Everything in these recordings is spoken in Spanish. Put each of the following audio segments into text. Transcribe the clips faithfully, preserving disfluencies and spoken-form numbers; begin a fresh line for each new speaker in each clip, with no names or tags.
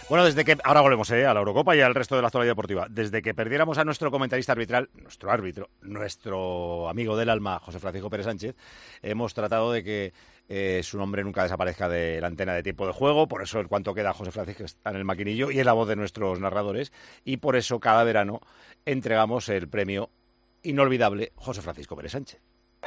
Bueno, desde que ahora volvemos ¿eh? a la Eurocopa y al resto de la actualidad deportiva. Desde que perdiéramos a nuestro comentarista arbitral, nuestro árbitro, nuestro amigo del alma, José Francisco Pérez Sánchez, hemos tratado de que eh, su nombre nunca desaparezca de la antena de tiempo de juego. Por eso el cuánto queda José Francisco está en el maquinillo y es la voz de nuestros narradores. Y por eso cada verano entregamos el premio inolvidable José Francisco Pérez Sánchez.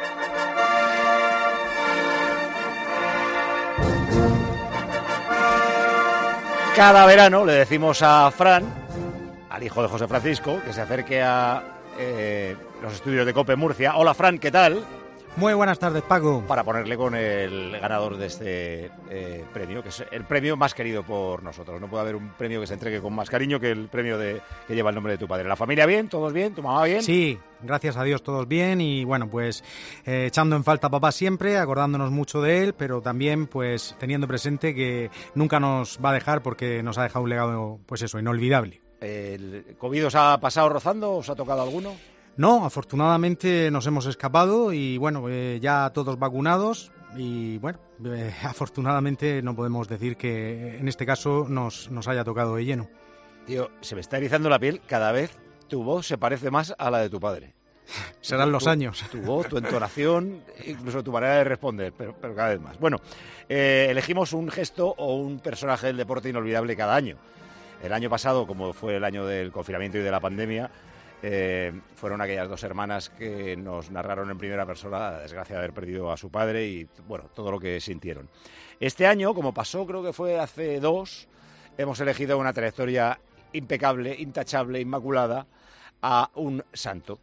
Cada verano le decimos a Fran, al hijo de José Francisco, que se acerque a eh, los estudios de COPE Murcia. Hola, Fran, ¿qué tal?
Muy buenas tardes, Paco.
Para ponerle con el ganador de este eh, premio, que es el premio más querido por nosotros. No puede haber un premio que se entregue con más cariño que el premio de, que lleva el nombre de tu padre. ¿La familia bien? ¿Todos bien? ¿Tu mamá bien?
Sí, gracias a Dios todos bien y bueno, pues eh, echando en falta a papá siempre, acordándonos mucho de él, pero también pues teniendo presente que nunca nos va a dejar porque nos ha dejado un legado, pues eso, inolvidable.
¿El COVID os ha pasado rozando? ¿Os ha tocado alguno?
No, afortunadamente nos hemos escapado y bueno, eh, ya todos vacunados y bueno, eh, afortunadamente no podemos decir que en este caso nos, nos haya tocado de lleno.
Tío, se me está erizando la piel cada vez tu voz se parece más a la de tu padre.
Serán
tu,
los
tu,
años.
Tu voz, tu entonación, incluso tu manera de responder, pero, pero cada vez más. Bueno, eh, elegimos un gesto o un personaje del deporte inolvidable cada año. El año pasado, como fue el año del confinamiento y de la pandemia, Eh, fueron aquellas dos hermanas que nos narraron en primera persona la desgracia de haber perdido a su padre y, bueno, todo lo que sintieron. Este año, como pasó creo que fue hace dos, hemos elegido una trayectoria impecable, intachable, inmaculada, a un santo.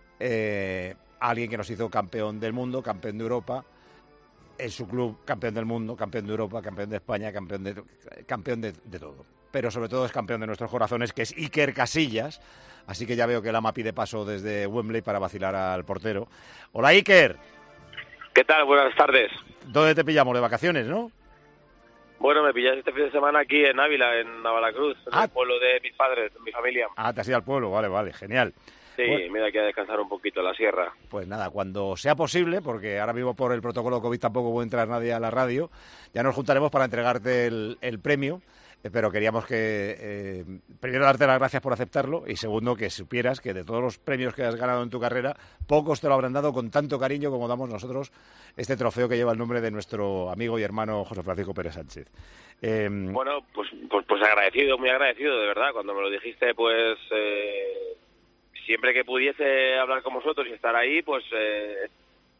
Eh, a alguien que nos hizo campeón del mundo, campeón de Europa, en su club campeón del mundo, campeón de Europa, campeón de España, campeón de, campeón de, de todo. Pero sobre todo es campeón de nuestros corazones, que es Iker Casillas. Así que ya veo que el ama pide paso desde Wembley para vacilar al portero. Hola, Iker.
¿Qué tal? Buenas tardes.
¿Dónde te pillamos? De vacaciones, ¿no?
Bueno, me pillas este fin de semana aquí en Ávila, en Navalacruz, en ah. el pueblo de mis padres, de mi familia.
Ah, te has ido al pueblo, vale, vale, genial.
Sí, bueno, me da que descansar un poquito en la sierra.
Pues nada, cuando sea posible, porque ahora mismo por el protocolo COVID tampoco puede entrar nadie a la radio, ya nos juntaremos para entregarte el, el premio. Pero queríamos que, eh, primero, darte las gracias por aceptarlo y segundo, que supieras que de todos los premios que has ganado en tu carrera, pocos te lo habrán dado con tanto cariño como damos nosotros este trofeo que lleva el nombre de nuestro amigo y hermano José Francisco Pérez Sánchez.
Eh, bueno, pues, pues pues agradecido, muy agradecido, de verdad. Cuando me lo dijiste, pues eh, siempre que pudiese hablar con vosotros y estar ahí, pues... Eh,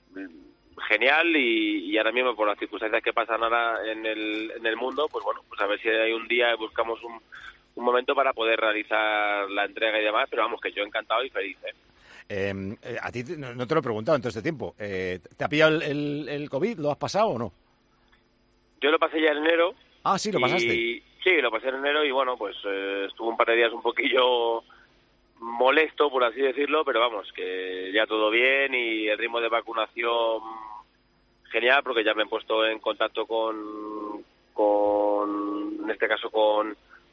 genial y, y ahora mismo por las circunstancias que pasan ahora en el, en el mundo, pues bueno, pues a ver si hay un día buscamos un, un momento para poder realizar la entrega y demás, pero vamos, que yo encantado y feliz, ¿eh?
Eh, a ti no, no te lo he preguntado en todo este tiempo, eh, ¿te ha pillado el, el, el COVID? ¿Lo has pasado o no?
Yo lo pasé ya en enero.
Ah, sí, lo pasaste.
Y, sí, lo pasé en enero y bueno, pues eh, estuvo un par de días un poquillo molesto, por así decirlo, pero vamos, que ya todo bien y el ritmo de vacunación genial, porque ya me he puesto en contacto con, con en este caso con,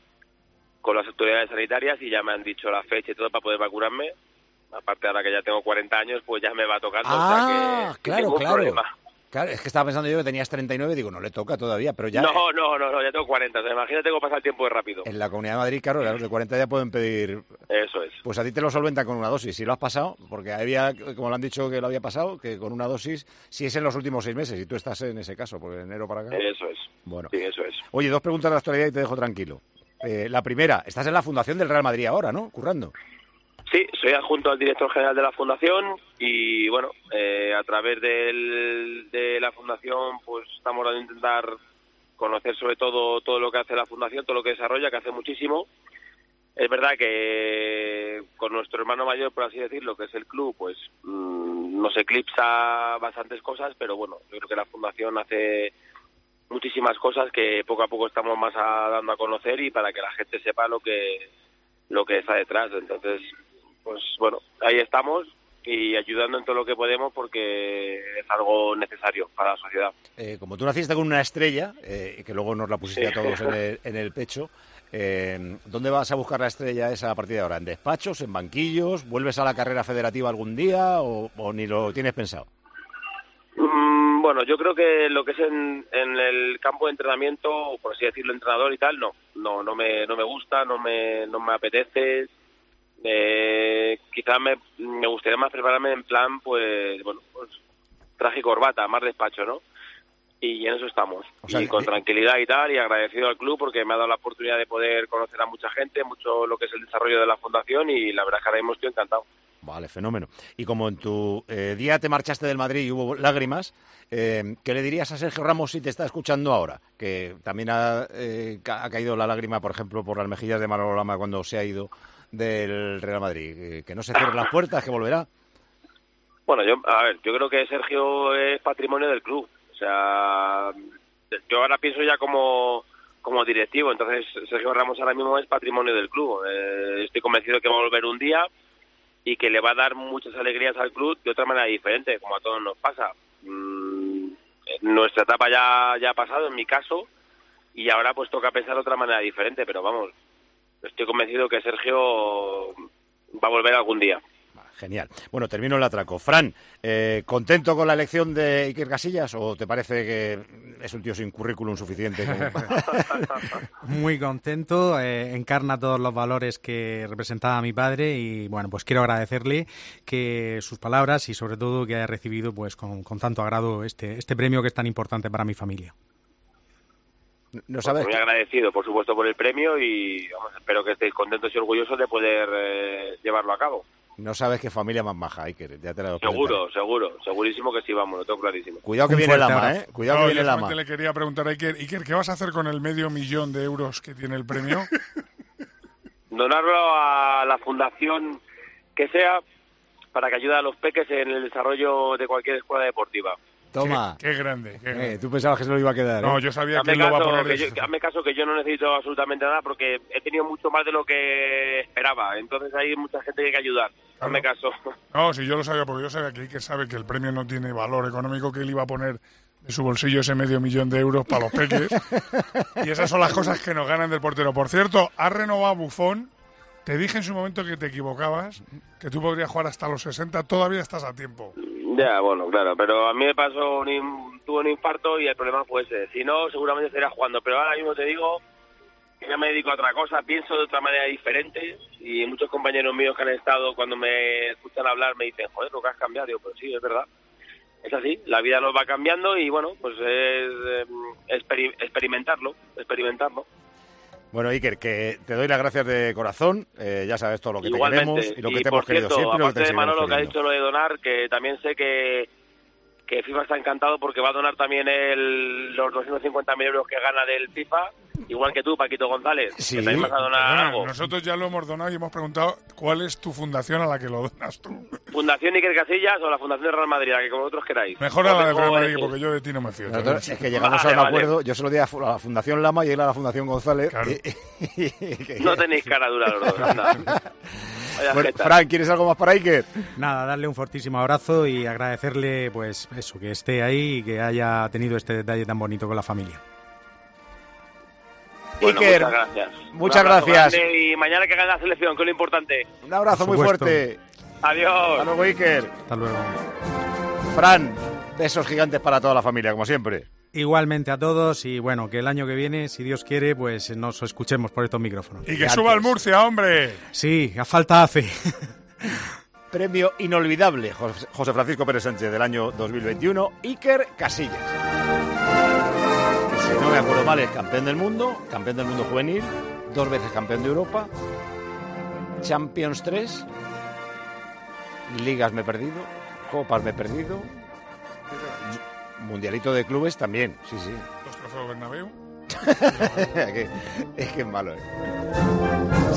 con las autoridades sanitarias y ya me han dicho la fecha y todo para poder vacunarme. Aparte, ahora que ya tengo cuarenta años, pues ya me va tocando.
Ah,
o sea que,
claro,
que
claro.
Problema.
Claro, es que estaba pensando yo que tenías treinta y nueve, digo, no le toca todavía, pero ya...
No, no, no, no ya tengo cuarenta, o sea, imagínate cómo pasa el tiempo de rápido.
En la Comunidad de Madrid, claro, los de cuarenta ya pueden pedir...
Eso es.
Pues a ti te lo solventan con una dosis, si lo has pasado, porque había, como lo han dicho que lo había pasado, que con una dosis, si es en los últimos seis meses, y tú estás en ese caso, porque de enero para acá...
Eso es,
bueno.
Sí, eso es.
Oye, dos preguntas de la actualidad y te dejo tranquilo. Eh, la primera, estás en la fundación del Real Madrid ahora, ¿no? Currando.
Sí, soy adjunto al director general de la fundación y bueno, eh, a través del, de la fundación pues estamos dando a intentar conocer sobre todo todo lo que hace la fundación, todo lo que desarrolla, que hace muchísimo. Es verdad que con nuestro hermano mayor, por así decirlo, que es el club, pues mmm, nos eclipsa bastantes cosas, pero bueno, yo creo que la fundación hace muchísimas cosas que poco a poco estamos más a, dando a conocer y para que la gente sepa lo que lo que está detrás. Entonces, pues bueno, ahí estamos y ayudando en todo lo que podemos porque es algo necesario para la sociedad.
Eh, como tú naciste con una estrella, eh, que luego nos la pusiste sí. a todos en el, en el pecho, eh, ¿dónde vas a buscar la estrella esa a partir de ahora? ¿En despachos, en banquillos? ¿Vuelves a la carrera federativa algún día o, o ni lo tienes pensado?
Bueno, yo creo que lo que es en, en el campo de entrenamiento, por así decirlo, entrenador y tal, no. no, no me, no me gusta, no me, no me apetece. Eh, quizás me, me gustaría más prepararme en plan, pues, bueno, pues traje y corbata, más despacho, ¿no? Y en eso estamos. O sea, y con eh, tranquilidad y tal, y agradecido al club porque me ha dado la oportunidad de poder conocer a mucha gente, mucho lo que es el desarrollo de la fundación, y la verdad es que ahora mismo estoy encantado.
Vale, fenómeno. Y como en tu eh, día te marchaste del Madrid y hubo lágrimas, eh, ¿qué le dirías a Sergio Ramos si te está escuchando ahora? Que también ha, eh, ha caído la lágrima, por ejemplo, por las mejillas de Manolo Lama cuando se ha ido del Real Madrid. Eh, que no se cierren las puertas, que volverá.
Bueno, yo, a ver, yo creo que Sergio es patrimonio del club. O sea, yo ahora pienso ya como, como directivo, entonces Sergio Ramos ahora mismo es patrimonio del club. Eh, estoy convencido que va a volver un día y que le va a dar muchas alegrías al club de otra manera diferente, como a todos nos pasa. Mm, nuestra etapa ya, ya ha pasado, en mi caso, y ahora pues toca pensar de otra manera diferente, pero vamos, estoy convencido que Sergio va a volver algún día.
Genial. Bueno, termino el atraco. Fran, eh, ¿contento con la elección de Iker Casillas o te parece que es un tío sin currículum suficiente? Como...
Muy contento, eh, encarna todos los valores que representaba mi padre y bueno, pues quiero agradecerle que sus palabras y sobre todo que haya recibido pues con, con tanto agrado este, este premio que es tan importante para mi familia.
No sabes
pues muy agradecido, por supuesto, por el premio y vamos, espero que estéis contentos y orgullosos de poder eh, llevarlo a cabo.
No sabes qué familia más maja, Iker. Ya te la
seguro, seguro, segurísimo que sí, vamos, lo tengo clarísimo.
Cuidado que viene el Lama, ¿eh? Cuidado
no,
que viene el Lama.
Le quería preguntar a Iker, Iker, ¿qué vas a hacer con el medio millón de euros que tiene el premio?
Donarlo a la fundación que sea para que ayude a los peques en el desarrollo de cualquier escuela deportiva.
Toma.
Qué, qué grande, qué grande.
Eh, tú pensabas que se lo iba a quedar, ¿eh?
No, yo sabía
hazme
que él lo va a poner.
Que yo, hazme caso que yo no necesito absolutamente nada porque he tenido mucho más de lo que esperaba. Entonces hay mucha gente que hay que ayudar. Hazme caso.
No, si yo lo sabía, porque yo sabía que Iker sabe que el premio no tiene valor económico, que él iba a poner de su bolsillo ese medio millón de euros para los peques. Y esas son las cosas que nos ganan del portero. Por cierto, has renovado a Buffon. Te dije en su momento que te equivocabas, que tú podrías jugar hasta los sesenta. Todavía estás a tiempo.
Ya, bueno, claro, pero a mí me pasó, un, tuve un infarto y el problema fue ese. Si no, seguramente estaría jugando, pero ahora mismo te digo que ya me dedico a otra cosa, pienso de otra manera diferente y muchos compañeros míos que han estado, cuando me escuchan hablar, me dicen, joder, lo que has cambiado. Digo, pues sí, es verdad. Es así, la vida nos va cambiando y bueno, pues es eh, exper- experimentarlo, experimentarlo.
Bueno, Iker, que te doy las gracias de corazón, eh, ya sabes todo lo que
Igualmente.
te queremos y lo que
y
te hemos
cierto,
querido siempre.
Aparte de Manolo, que ha dicho lo de donar, que también sé que, que FIFA está encantado porque va a donar también el, los doscientos cincuenta mil euros que gana del FIFA, igual que tú, Paquito González,
sí.
que también vas a donar
Perdona,
algo.
Nosotros ya lo hemos donado y hemos preguntado cuál es tu fundación a la que lo donas tú.
¿Fundación Iker Casillas o la Fundación de Real Madrid, la que como vosotros queráis?
Mejor a la de Real Madrid, porque yo de ti no me fío.
Nosotros, es que llegamos
vale,
a un
vale.
acuerdo, yo se lo di a la Fundación Lama y él a la Fundación González.
Claro.
Y, y, y,
No tenéis cara dura los dos, anda.
Bueno, Fran, ¿quieres algo más para Iker?
Nada, darle un fortísimo abrazo y agradecerle, pues eso, que esté ahí y que haya tenido este detalle tan bonito con la familia.
Bueno,
Iker,
muchas gracias.
Muchas
Un abrazo
gracias.
grande y mañana que gane la selección, que es lo importante.
Un abrazo muy
supuesto.
fuerte.
Adiós.
Hasta luego, Iker.
Hasta luego.
Fran, besos gigantes para toda la familia, como siempre.
Igualmente a todos y bueno, que el año que viene, si Dios quiere, pues nos escuchemos por estos micrófonos.
Y que suba el Murcia, hombre.
Sí, a falta hace.
Premio inolvidable, José Francisco Pérez Sánchez, del año dos mil veintiuno, Iker Casillas. Que si no me acuerdo mal es campeón del mundo, campeón del mundo juvenil, dos veces campeón de Europa, Champions tres, ligas me he perdido, copas me he perdido, mundialito de clubes también, sí, sí.
Los trofeos Bernabéu.
es, que, es que es malo, ¿eh?